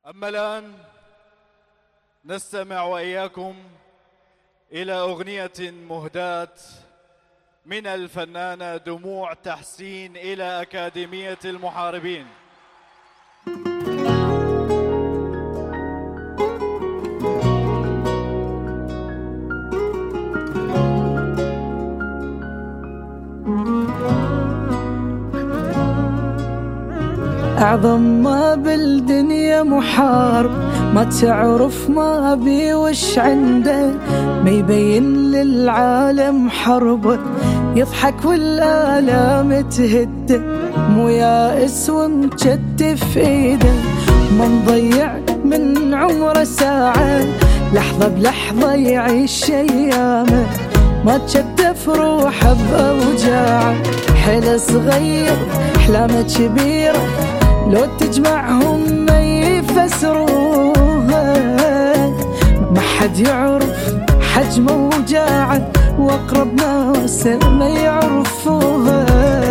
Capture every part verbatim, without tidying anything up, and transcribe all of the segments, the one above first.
أما الآن نستمع وإياكم إلى أغنية مهداة من الفنانة دموع تحسين إلى أكاديمية المحاربين. أعظم ما بالدنيا محارب، ما تعرف ما بي وش عنده، ما يبين للعالم حربه، يضحك والآلام تهده، مو يائس ومجدف ايده، ما نضيع من عمره ساعة، لحظة بلحظة يعيش أيامه، ما تشدف روحه بأوجاعه، حيله صغير أحلامه كبيرة، لو تجمعهم ما يفسروها، ما حد يعرف حجم وجاعه، واقرب ناس ما يعرفوها،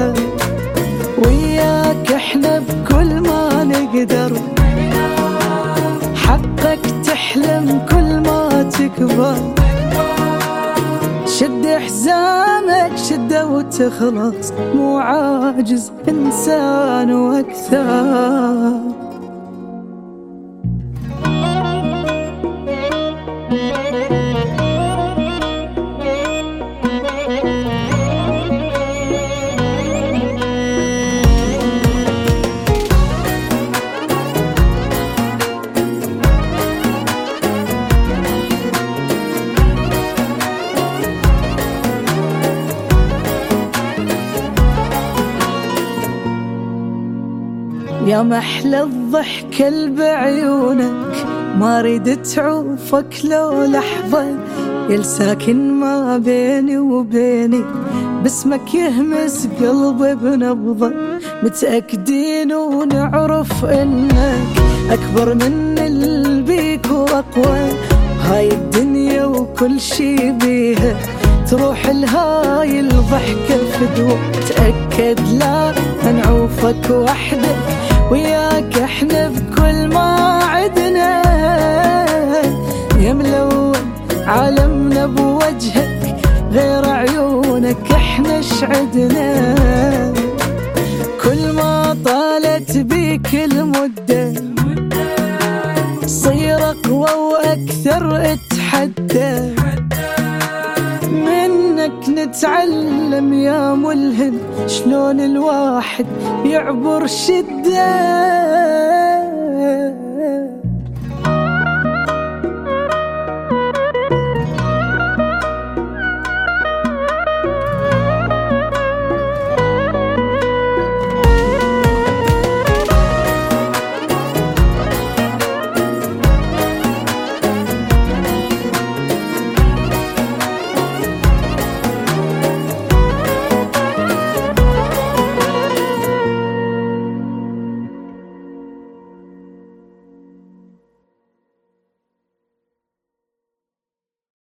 وياك احنا بكل ما نقدر، حقك تحلم كل ما تكبر، شد حزامك شده وتخلص، مو عاجز إنسان وأكثر. يا محلى الضحك بعيونك، ما ريد تعوفك لو لحظة، يا ساكن ما بيني وبيني، باسمك يهمس قلبي بنبضة، متأكدين ونعرف انك اكبر من البيك واقوى، هاي الدنيا وكل شي بيها، تروح لهاي الضحكة فدوة، تأكد لا نعوفك وحدك، وياك احنا بكل ما عدنا، يا ملون عالمنا بوجهك، غير عيونك احنا شعدنا، كل ما طالت بيك المدة، صير اقوى واكثر اتحدى، منك نتعلم يا ملهم، شلون الواحد يعبر شدة.